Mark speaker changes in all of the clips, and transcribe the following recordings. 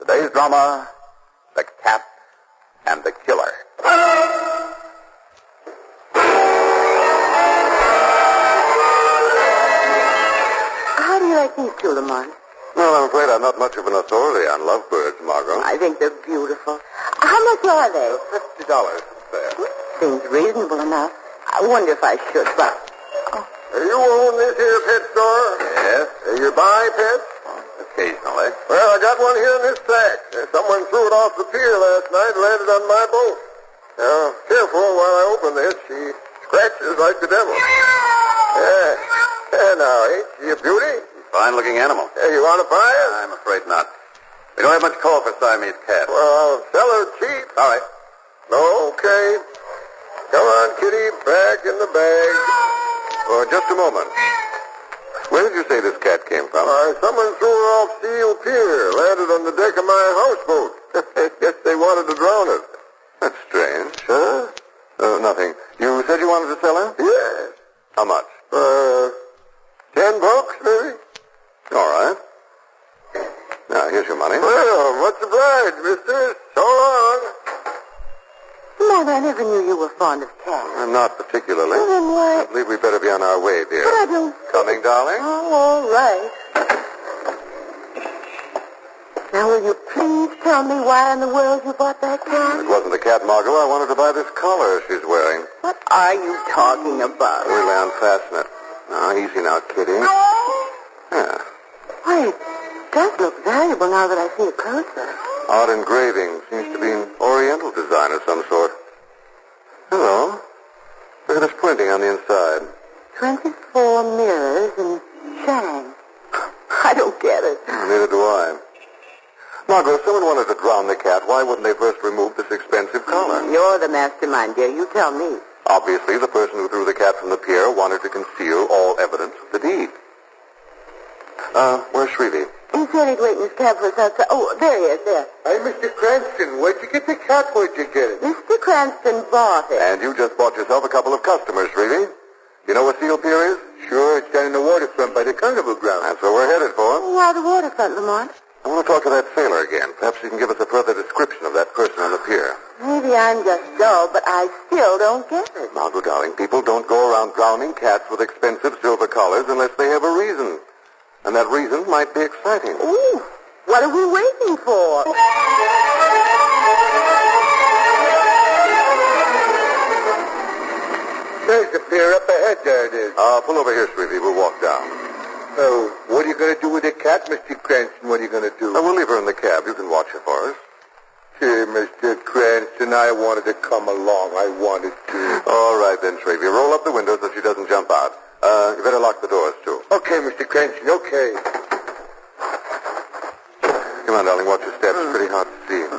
Speaker 1: Today's drama, The Cat and the Killer.
Speaker 2: How do you like these two, Lamont?
Speaker 1: Well, I'm afraid I'm not much of an authority on lovebirds, Margot.
Speaker 2: I think they're beautiful. How much are they?
Speaker 1: $50 there.
Speaker 2: Seems reasonable enough. I wonder if I should, but...
Speaker 1: You own this here pet store? Yes. You buy pets? Occasionally. Well, I got one here in this sack. Someone threw it off the pier last night and landed on my boat. Now, careful while I open this. She scratches like the devil. Now, ain't she a beauty? Fine-looking animal. You want to buy it? I'm afraid not. We don't have much call for Siamese cats. Well, I'll sell her cheap. All right. Okay. Come on, kitty. Back in the bag. Oh, just a moment. Where did you say this cat came from? Someone threw her off Seal Pier. Landed on the deck of my houseboat. Guess they wanted to drown it. That's strange. Huh? Nothing. You said you wanted to sell her? Yes. How much? $10, maybe. All right. Now, here's your money. Well, much obliged, mister. So long.
Speaker 2: Lamont, I never knew you were fond of cats.
Speaker 1: I'm not particularly.
Speaker 2: Well, then why...
Speaker 1: I believe we'd better be on our way, dear.
Speaker 2: But I don't...
Speaker 1: Coming, darling?
Speaker 2: Oh, all right. Now, will you please tell me why in the world you bought that cat?
Speaker 1: It wasn't a cat, Margot. I wanted to buy this collar she's wearing.
Speaker 2: What are you talking about?
Speaker 1: Really unfasten it. Now, easy now, kitty. Yeah.
Speaker 2: Why, it does look valuable now that I see it closer.
Speaker 1: Odd engraving. Seems to be an Oriental design of some sort. Hello. Look at this printing on the inside.
Speaker 2: 24 mirrors and Shang. I don't get it.
Speaker 1: Neither do I. Margot, if someone wanted to drown the cat, why wouldn't they first remove this expensive collar?
Speaker 2: You're the mastermind, dear. You tell me.
Speaker 1: Obviously, the person who threw the cat from the pier wanted to conceal all evidence of the deed. Where's Shrevey?
Speaker 2: He said he'd wait in his cab for us outside. Oh, there he is, there.
Speaker 1: Hey, Mr. Cranston, where'd you get the cat? Where'd you get it?
Speaker 2: Mr. Cranston bought it.
Speaker 1: And you just bought yourself a couple of customers, Shrevey. You know where Seal Pier is? Sure, it's down in the waterfront by the carnival ground. That's where we're headed for.
Speaker 2: Why the waterfront, Lamont?
Speaker 1: I want to talk to that sailor again. Perhaps he can give us a further description of that person on the pier.
Speaker 2: Maybe I'm just dull, but I still don't get it.
Speaker 1: Margot, darling, people don't go around drowning cats with expensive silver collars unless they have a reason. And that reason might be exciting.
Speaker 2: Ooh, what are we waiting for?
Speaker 1: There's the pier up ahead, there it is. Pull over here, Shrevey. We'll walk down. Oh, what are you going to do with the cat, Mr. Cranston? What are you going to do? We'll leave her in the cab. You can watch her for us. Gee, Mr. Cranston, I wanted to come along. I wanted to. All right, then, Shrevey. Roll up the window so she doesn't jump out. You better lock the doors, too. Okay, Mr. Cranston, okay. Come on, darling, watch your steps. It's pretty hard to see.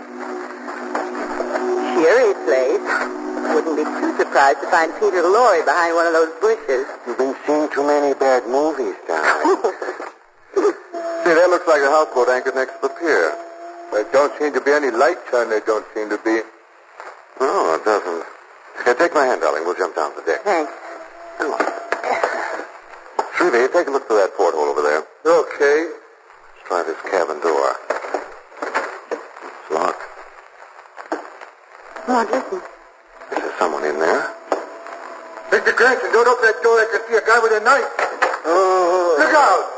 Speaker 2: Cheery place. Wouldn't be too surprised to find Peter Lorre behind one of those bushes.
Speaker 1: You've been seeing too many bad movies, darling. See, that looks like a houseboat anchored next to the pier. There don't seem to be any lights on there, don't seem to be. No, it doesn't. Here, take my hand, darling. We'll jump down the deck.
Speaker 2: Thanks.
Speaker 1: Come on. Shrevey, take a look through that porthole over there. Okay. Let's try this cabin door. It's locked.
Speaker 2: Lamont, listen.
Speaker 1: Is there someone in there? Mr. Cranston, don't open that door. I can see a guy with a knife. Oh. Look out!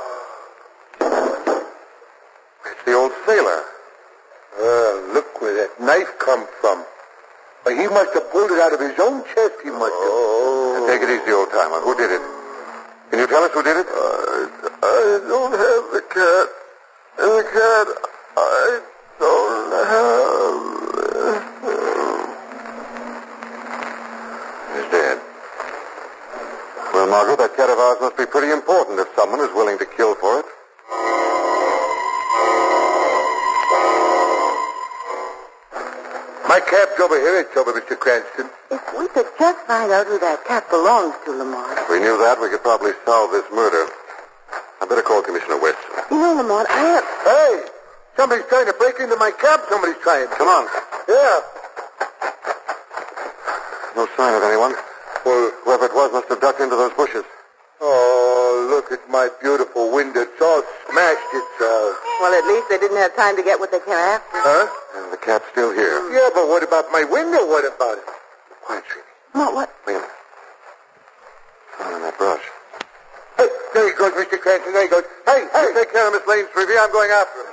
Speaker 1: It's the old sailor. Look where that knife come from. He must have pulled it out of his own chest, he must have. Oh. Take it easy, old timer. Who did it? Can you tell us who did it? I don't have the cat. And the cat, I don't have. He's dead. Well, Margot, that cat of ours must be pretty important if someone is willing to kill for it. My cap's over here. It's over, Mr. Cranston.
Speaker 2: If we could just find out who that cat belongs to, Lamont.
Speaker 1: If we knew that, we could probably solve this murder. I better call Commissioner Weston.
Speaker 2: You know, Lamont,
Speaker 1: Hey! Somebody's trying to break into my cab. Somebody's trying. Come on. Yeah. No sign of anyone. Well, whoever it was must have ducked into those bushes. Oh, look at my beautiful window. It's all smashed, it's all.
Speaker 2: Well, at least they didn't have time to get what they came after.
Speaker 1: Huh? And the cat's still here. Yeah, but what about my window? What about it? Quiet, Shrevey.
Speaker 2: What?
Speaker 1: Wait a minute. Found in that brush. Hey, there he goes, Mr. Cranston. There he goes. Hey, you take care of Miss Lane, Shrevey. I'm going after him.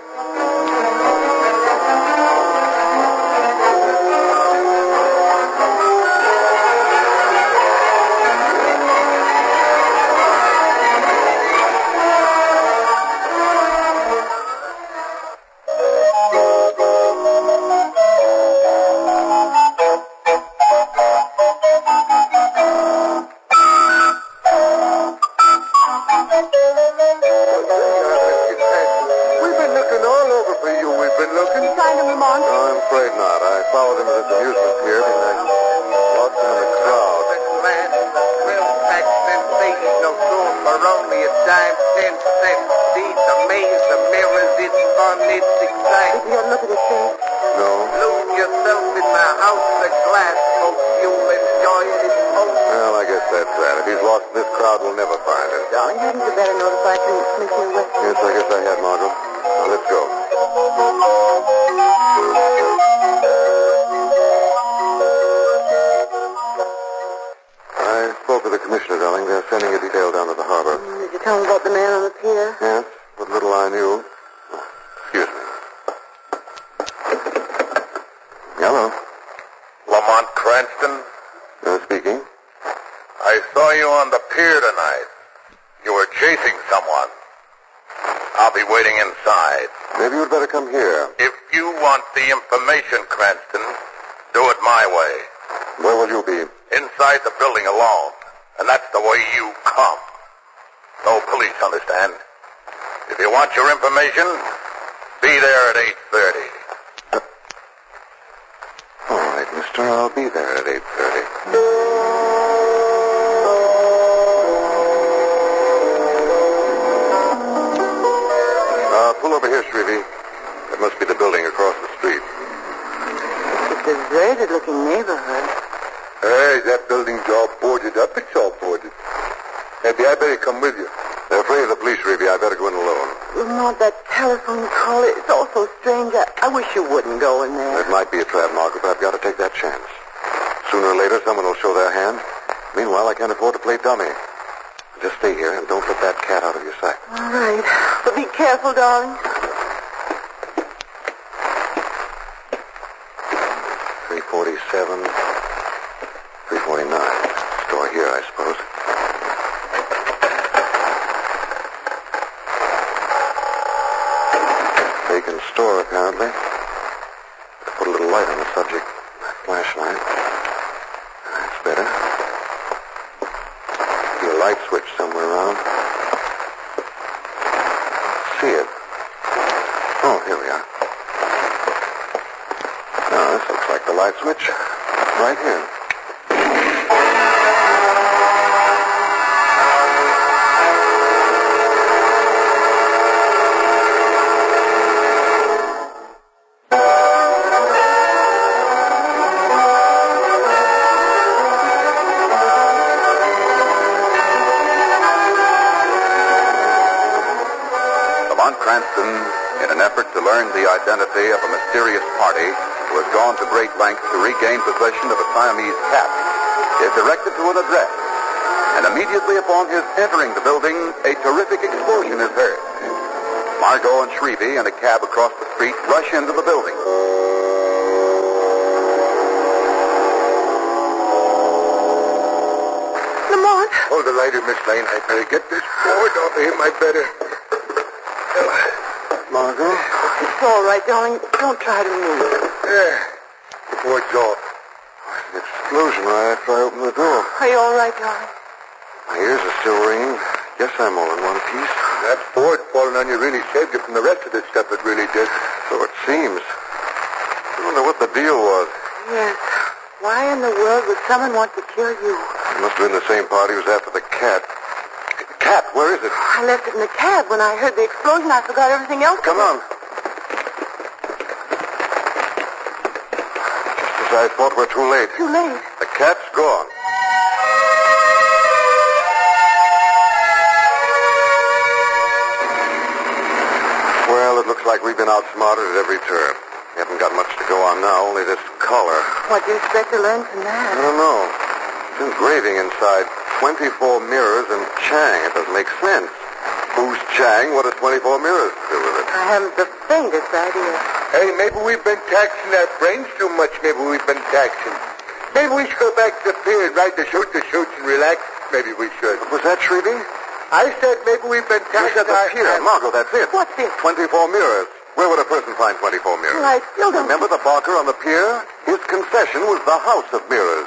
Speaker 1: Your information, be there at 8:30. All right, mister, I'll be there at 8:30. Pull over here, Shrevey. That must be the building across the street.
Speaker 2: It's a deserted-looking neighborhood.
Speaker 1: Hey, that building's all boarded up. It's all boarded. Maybe I better come with you. They're afraid of the police, Shrevey. I better go in alone.
Speaker 2: Lamont, that telephone call, it's all so strange. I wish you wouldn't go in there.
Speaker 1: It might be a trap, Margaret, but I've got to take that chance. Sooner or later, someone will show their hand. Meanwhile, I can't afford to play dummy. Just stay here and don't let that cat out of your sight.
Speaker 2: All right. But be careful, darling.
Speaker 1: 347, 349. Store here, I suppose. Vacant store, apparently. Put a little light on the subject. Flashlight. That's better. See a light switch somewhere around. See it. Oh, here we are. Now, this looks like the light switch. Right here. Cranston, in an effort to learn the identity of a mysterious party who has gone to great lengths to regain possession of a Siamese cat, is directed to an address. And immediately upon his entering the building, a terrific explosion is heard. Margot and Shrevey and a cab across the street rush into the building.
Speaker 2: Lamont?
Speaker 1: Hold the lighter, Miss Lane. I better get this board off of him. I better... Margot?
Speaker 2: It's all right, darling. Don't try to move.
Speaker 1: Yeah. The board's off. An explosion right after I opened the door.
Speaker 2: Are you all right, darling?
Speaker 1: My ears are still ringing. Guess I'm all in one piece. That board falling on you really saved you from the rest of this stuff. It really did. So it seems. I wonder what the deal was.
Speaker 2: Yes. Why in the world would someone want to kill you?
Speaker 1: It must have been the same party who was after the cat. Cat, where is it?
Speaker 2: I left it in the cab. When I heard the explosion, I forgot everything else.
Speaker 1: Come on. Just as I thought, we're too late.
Speaker 2: Too late?
Speaker 1: The cat's gone. like we've been outsmarted at every turn. We haven't got much to go on now, only this collar.
Speaker 2: What do you expect to learn from that?
Speaker 1: I don't know. It's engraving inside 24 mirrors and Chang. It doesn't make sense. Who's Chang? What does 24 mirrors do with it?
Speaker 2: I haven't the faintest idea.
Speaker 3: Hey, maybe we've been taxing our brains too much. Maybe we've been taxing. Maybe we should go back to the pier and ride the shoots and relax. Maybe we should.
Speaker 1: Was that Shrevey?
Speaker 3: I said maybe we've been
Speaker 1: You
Speaker 3: taxing
Speaker 1: said the pier. Margot, that's it.
Speaker 2: What's this?
Speaker 1: 24 mirrors. Where would a person find 24 mirrors?
Speaker 2: Well, I still don't...
Speaker 1: Remember the barker on the pier? His concession was the house of mirrors.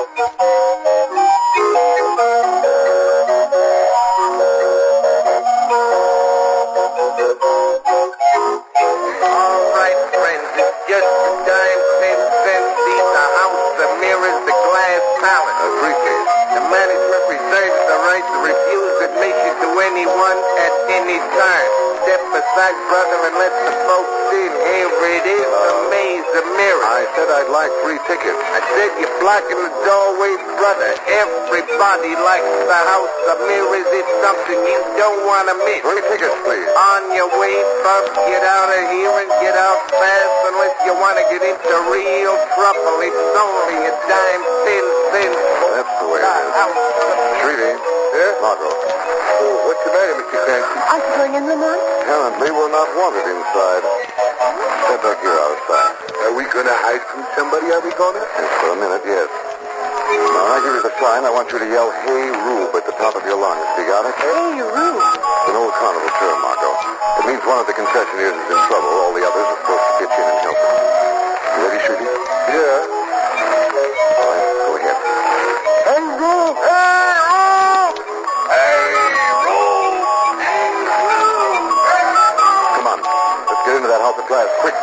Speaker 3: All right, friends, it's just the time since the house of mirrors, the glass palace.
Speaker 1: A briefcase.
Speaker 3: The management reserves the right to refuse admission to anyone at any time. Step aside, brother, and let the folks in. Here it is, the maze of mirrors.
Speaker 1: I said I'd like 3 tickets.
Speaker 3: I said you're blocking the doorway, brother. Everybody likes the house of mirrors. It's something you don't want to miss.
Speaker 1: 3 tickets, please.
Speaker 3: On your way, folks, get out of here and get out fast unless you want to get into real trouble. It's only a dime, 10 cents.
Speaker 1: That's the way it is. Shrevey.
Speaker 3: Yeah?
Speaker 1: Margot.
Speaker 3: Oh, what's the matter, Mr. Clancy?
Speaker 2: Aren't you going in, Lamont?
Speaker 1: Apparently we're not wanted inside. Step back here outside.
Speaker 3: Are we going to hide from somebody? Are we going to?
Speaker 1: Yes, for a minute, yes. Now, I give you the sign. I want you to yell, "Hey, Rube," at the top of your lungs. You got it?
Speaker 2: Hey, Rube.
Speaker 1: It's an old carnival term, Margot. It means one of the concessionaires is in trouble. All the others are supposed to pitch in and help him. You ready, Shrevey?
Speaker 3: Yeah.
Speaker 1: All right, go ahead.
Speaker 3: Hey, Rube! Hey, Rube! Hey, Rube! Hey, Rube!
Speaker 1: Come on. Let's get into that house of glass, quick.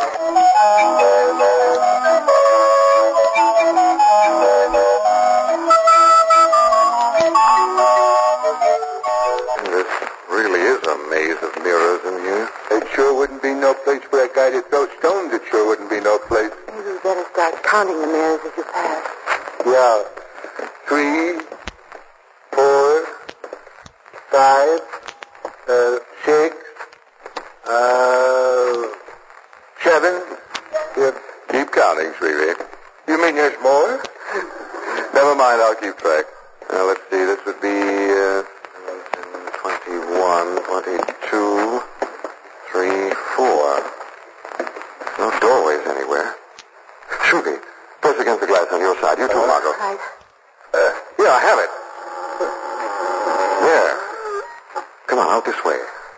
Speaker 1: This really is a maze of mirrors in here.
Speaker 3: It sure wouldn't be no place for a guy to throw stones. It sure wouldn't be no place.
Speaker 2: Maybe we better start counting the mirrors as you pass.
Speaker 3: Yeah. 3, 4, 5, 6, 7.
Speaker 1: Yep. Keep counting, Shrevey.
Speaker 3: You mean there's more?
Speaker 1: Never mind, I'll keep track. Now, let's see. This would be 21, 22, 3, 4. No doorways anywhere. Shrevey, press against the glass on your side. You too, Margot.
Speaker 2: Right.
Speaker 1: Here, I have it. There. Come on, out this way.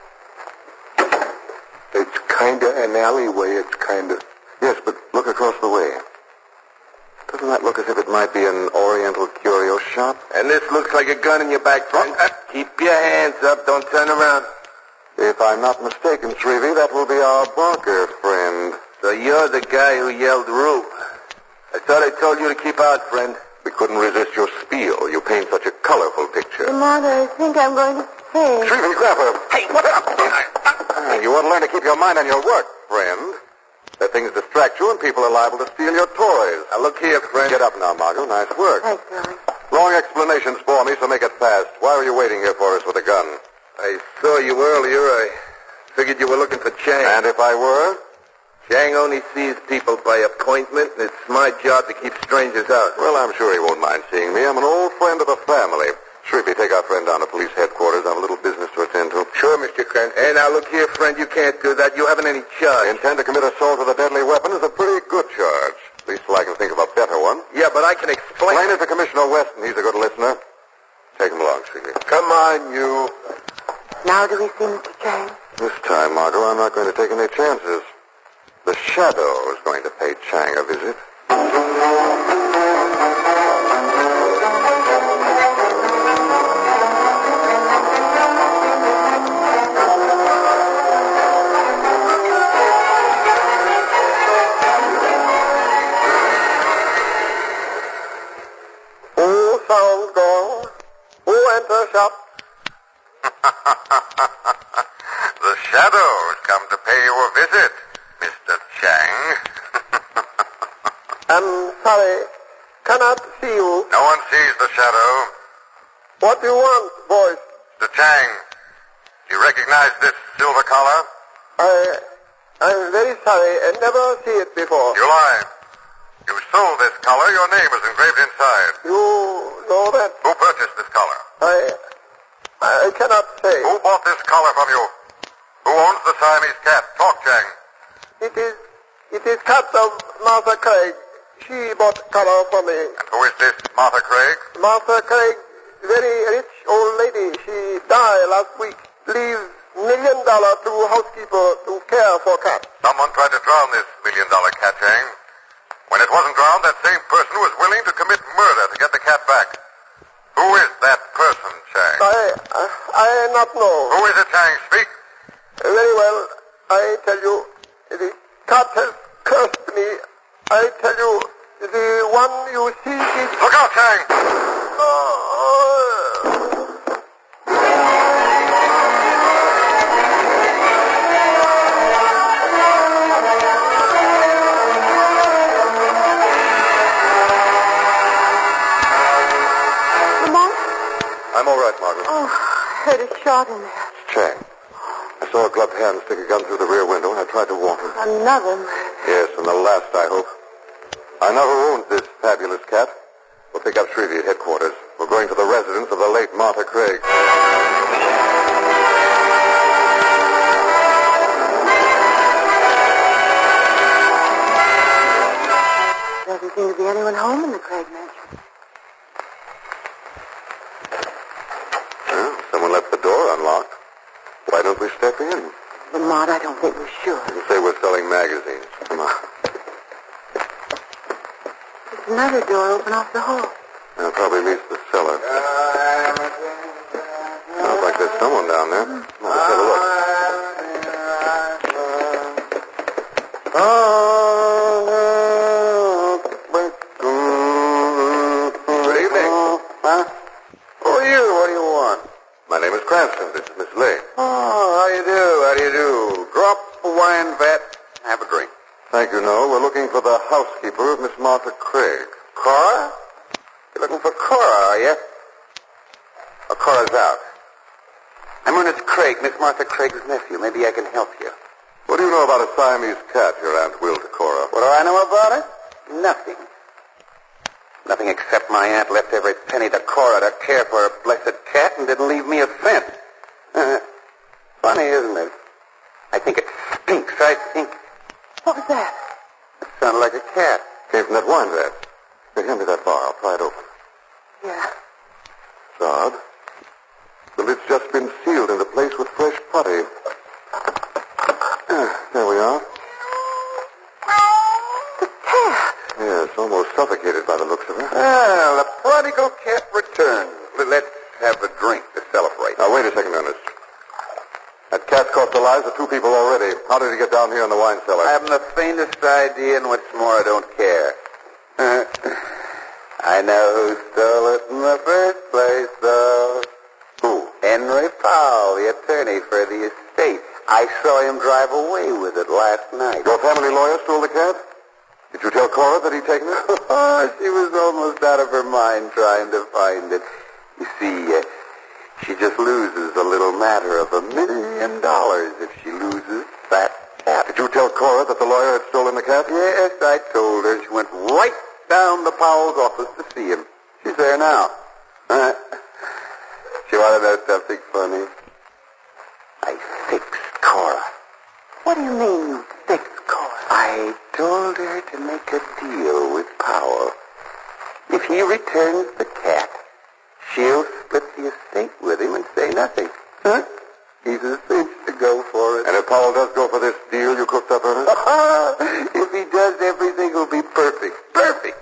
Speaker 3: It's kind of an alleyway. It's kind of...
Speaker 1: Yes, but look across the way. Doesn't that look as if it might be an Oriental curio shop?
Speaker 3: And this looks like a gun in your back, friend. Keep your hands up. Don't turn around.
Speaker 1: If I'm not mistaken, Shrevey, that will be our Barker friend.
Speaker 3: So you're the guy who yelled Rube. I thought I told you to keep out, friend.
Speaker 1: We couldn't resist your spiel. You paint such a colorful picture.
Speaker 2: Lamont, I think I'm going to faint.
Speaker 1: Shrevey, grab her. Hey, what's up? You ought to learn to keep your mind on your work, friend. Let things distract you and people are liable to steal your toys.
Speaker 3: Now, look here, friend.
Speaker 1: Get up now, Margot. Nice work.
Speaker 2: Thanks, darling.
Speaker 1: Long explanations for me, so make it fast. Why were you waiting here for us with a gun?
Speaker 3: I saw you earlier. I figured you were looking for Chang.
Speaker 1: And if I were?
Speaker 3: Chang only sees people by appointment, and it's my job to keep strangers out.
Speaker 1: Well, I'm sure he won't mind seeing me. I'm an old friend of the family. Shrevey, take our friend down to police headquarters. I have a little business to attend to.
Speaker 3: Sure, Mr. Kent. Hey, now, look here, friend. You can't do that. You haven't any charge.
Speaker 1: Intend to commit assault with a deadly weapon is a pretty good charge. At least till I can think of a better one.
Speaker 3: Yeah, but I can explain.
Speaker 1: Explain it to Commissioner Weston. He's a good listener. Take him along, Shrevey.
Speaker 3: Come on, you.
Speaker 2: Now do we see Mr. Chang?
Speaker 1: This time, Margot, I'm not going to take any chances. The Shadow is going to pay Chang a visit.
Speaker 3: Who sounds gone? Who enters shop?
Speaker 1: The Shadow has come to pay you a visit, Mr. Chang.
Speaker 3: I'm sorry. Cannot see you.
Speaker 1: No one sees the Shadow.
Speaker 3: What do you want, boys?
Speaker 1: Mr. Chang, do you recognize this silver collar?
Speaker 3: I'm very sorry. I never see it before.
Speaker 1: You lie. You sold this collar. Your name is engraved inside.
Speaker 3: You know that?
Speaker 1: Who purchased this collar?
Speaker 3: I cannot say.
Speaker 1: Who bought this collar from you? Who owns the Siamese cat? Talk, Chang.
Speaker 3: It is cat of Martha Craig. She bought collar for me.
Speaker 1: And who is this Martha Craig?
Speaker 3: Martha Craig, very rich old lady. She died last week. Leaves $1 million to housekeeper to care for cat.
Speaker 1: Someone tried to drown this $1 million cat, Chang. When it wasn't drowned, that same person was willing to commit murder to get the cat back. Who is that person, Chang?
Speaker 3: I not know.
Speaker 1: Who is it, Chang? Speak.
Speaker 3: Very well. I tell you, the cat has cursed me. I tell you, the one you see is...
Speaker 1: Look out, Chang! I'm all right, Margaret.
Speaker 2: Oh, I heard a shot in there.
Speaker 1: Chang. I saw a gloved hand stick a gun through the rear window, and I tried to warn her.
Speaker 2: Another.
Speaker 1: Yes, and the last, I hope. I know who owns this fabulous cat. We'll pick up Shrevey at headquarters. We're going to the residence of the late Martha Craig.
Speaker 2: Doesn't seem to be anyone home in the Craig mansion.
Speaker 1: Well, someone left the door unlocked. Why don't we step in?
Speaker 2: Lamont, I don't think we should.
Speaker 1: You say we're selling magazines. Come on.
Speaker 2: There's another door open off the hall.
Speaker 1: That probably leads to the cellar. Sounds like there's someone down there. Well, let's have a look. Good evening.
Speaker 3: Huh? Who are you? What do you want?
Speaker 1: My name is Cranston. This is Miss Lane.
Speaker 3: Oh, how do you do? How do you do? Drop a wine vat. Have a drink.
Speaker 1: Thank you, no. We're looking for the housekeeper of Miss Martha Craig.
Speaker 3: Cora? You're looking for Cora, are you? Oh, Cora's out. I'm Ernest Craig, Miss Martha Craig's nephew. Maybe I can help you.
Speaker 1: What do you know about a Siamese cat your Aunt willed to Cora?
Speaker 3: What do I know about it? Nothing. Nothing except my aunt left every penny to Cora to care for her blessed cat and didn't leave me a cent. Funny, isn't it? I think it stinks. I think...
Speaker 2: What was that?
Speaker 3: It sounded like a cat.
Speaker 1: Came from that wine vat. Here, hand me that bar. I'll pry it open.
Speaker 2: Yeah.
Speaker 1: It's odd. The lid's just been sealed into place with fresh putty. There we are.
Speaker 2: The cat.
Speaker 1: Yes, almost suffocated by the looks of her.
Speaker 3: Well, the prodigal cat returned. Let's have a drink to celebrate.
Speaker 1: Now, wait a second, Ernest. That cat's cost the lives of 2 people already. How did he get down here in the wine cellar?
Speaker 3: I haven't the faintest idea, and what's more, I don't care. I know who stole it in the first place, though.
Speaker 1: Who?
Speaker 3: Henry Powell, the attorney for the estate. I saw him drive away with it last night.
Speaker 1: Your family lawyer stole the cat? Did you tell Cora that he'd taken it?
Speaker 3: Oh, she was almost out of her mind trying to find it. You see, she just loses a little matter of $1 million if she loses that cat.
Speaker 1: Did you tell Cora that the lawyer had stolen the cat?
Speaker 3: Yes, I told her. She went right down to Powell's office to see him. She's there now. She want to know something funny? I fixed Cora.
Speaker 2: What do you mean you fixed Cora?
Speaker 3: I told her to make a deal with Powell. If he returns the cat, she'll split the estate with him and say nothing. Huh? He's a cinch to go for it.
Speaker 1: And if Powell does go for this deal you cooked up, Ernest?
Speaker 3: If he does, everything will be perfect. Perfect.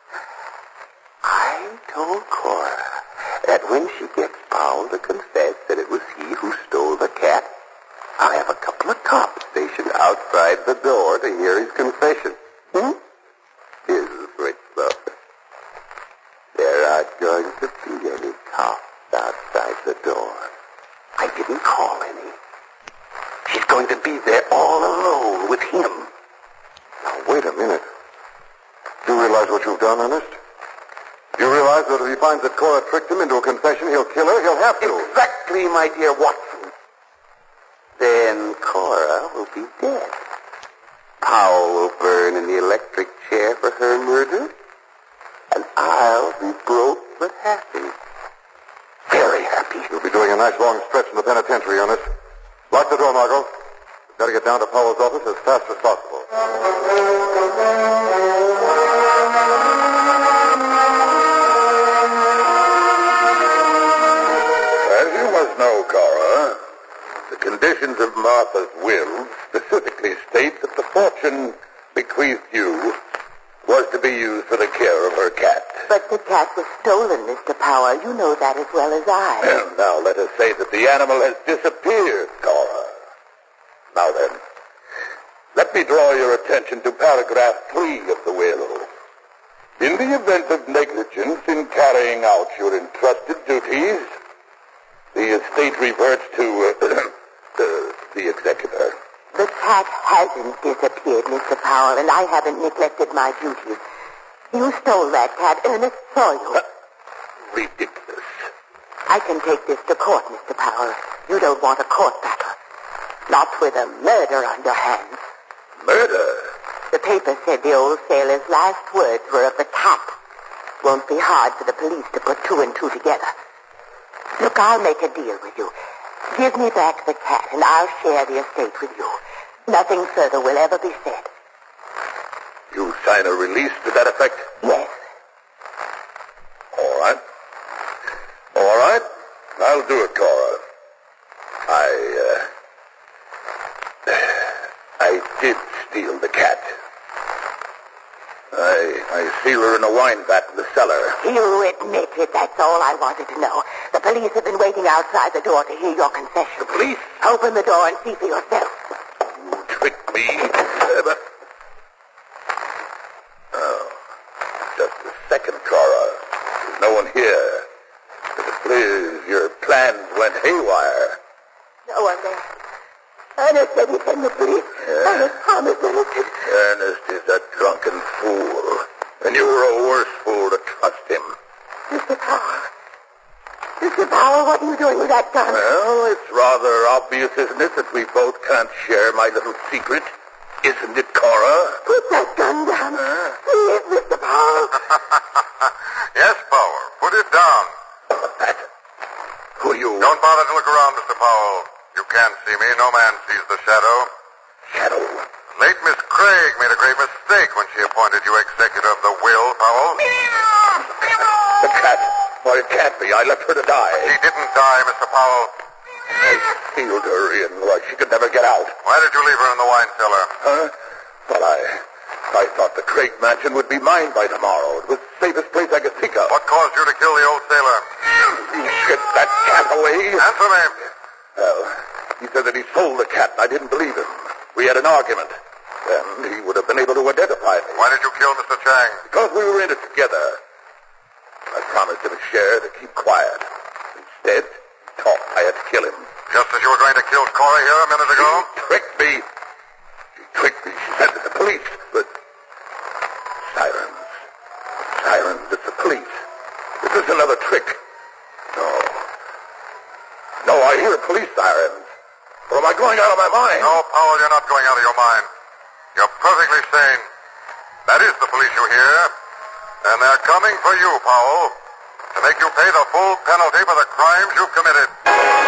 Speaker 3: I told Cora that when she gets Powell to confess that it was he who stole the cat, I'll have a couple of cops stationed outside the door to hear his confession. Here's the switch, though. There aren't going to be any cops outside the door. I didn't call any. She's going to be there all alone with him.
Speaker 1: Now, wait a minute. Do you realize what you've done, Ernest? Do you realize that if he finds that Cora tricked him into a confession, he'll kill her? He'll have to.
Speaker 3: Exactly, my dear Watson. Then Cora will be dead. Powell will burn in the electric chair for her murder, and I'll be broke but happy. Very happy.
Speaker 1: You'll be doing a nice long stretch in the penitentiary, Ernest. Lock the door, Margot. We've got to get down to Powell's office as fast as possible. As you must know, Cora, the conditions of Martha's will specifically state that the fortune bequeathed you was to be used for the care of her cat.
Speaker 2: But the cat was stolen, Mr. Powell. You know that as well as I.
Speaker 1: And now let us say that the animal has disappeared, Cora. Now then, let me draw your attention to paragraph 3 of the will. In the event of negligence in carrying out your entrusted duties, the estate reverts to the executor.
Speaker 2: The cat hasn't disappeared, Mr. Powell, and I haven't neglected my duties. You stole that cat. Ernest saw you.
Speaker 1: Ridiculous.
Speaker 2: I can take this to court, Mr. Powell. You don't want a court battle. Not with a murder on your hands.
Speaker 1: Murder?
Speaker 2: The paper said the old sailor's last words were of the cat. Won't be hard for the police to put 2 and 2 together. Look, I'll make a deal with you. Give me back the cat, and I'll share the estate with you. Nothing further will ever be said.
Speaker 1: You sign a release to that effect?
Speaker 2: Yes.
Speaker 1: All right. All right. I'll do it, Cora. I did steal the cat. I seal her in a wine vat in the cellar.
Speaker 2: You admit it. That's all I wanted to know. The police have been waiting outside the door to hear your confession.
Speaker 1: The police?
Speaker 2: Open the door and see for yourself.
Speaker 1: You tricked me. Just a second, Cora. There's no one here. It appears your plans went haywire.
Speaker 2: No one there. Ernest said he'd send the police.
Speaker 1: Yeah.
Speaker 2: Ernest promised Ernest.
Speaker 1: Ernest is a drunken fool. And you were a worse fool to trust him.
Speaker 2: Mr. Powell. Mr. Powell, what are you doing with that gun?
Speaker 1: Well, it's rather obvious, isn't it, that we both can't share my little secret? Isn't it, Cora?
Speaker 2: Put that gun down. Please, Mr. Powell.
Speaker 4: Yes, Powell. Put it down.
Speaker 1: That? Who are you?
Speaker 4: Don't bother to look around, Mr. Powell. You can't see me. No man sees the shadow.
Speaker 1: Shadow?
Speaker 4: Late Miss Craig made a great mistake when she appointed you executor of the will, Powell.
Speaker 1: The cat. Why, it can't be. I left her to die.
Speaker 4: She didn't die, Mr. Powell.
Speaker 1: I sealed her in. Why, she could never get out.
Speaker 4: Why did you leave her in the wine cellar?
Speaker 1: Huh? Well, I thought the Craig mansion would be mine by tomorrow. It was the safest place I could think of.
Speaker 4: What caused you to kill the old sailor?
Speaker 1: You get that cat away.
Speaker 4: Answer me.
Speaker 1: Well, he said that he sold the cat, and I didn't believe him. We had an argument. Then he would have been able to identify me.
Speaker 4: Why did you kill Mr. Chang?
Speaker 1: Because we were in it together. I promised him a share to keep quiet. Instead, he thought I had to kill him.
Speaker 4: Just as you were going to kill Cora here a minute ago?
Speaker 1: She tricked me. She sent it to the police. But sirens. Sirens, it's the police. This is another trick. No, I hear police sirens. Or am I going out of my mind?
Speaker 4: No, Powell, you're not going out of your mind. You're perfectly sane. That is the police you hear. And they're coming for you, Powell, to make you pay the full penalty for the crimes you've committed.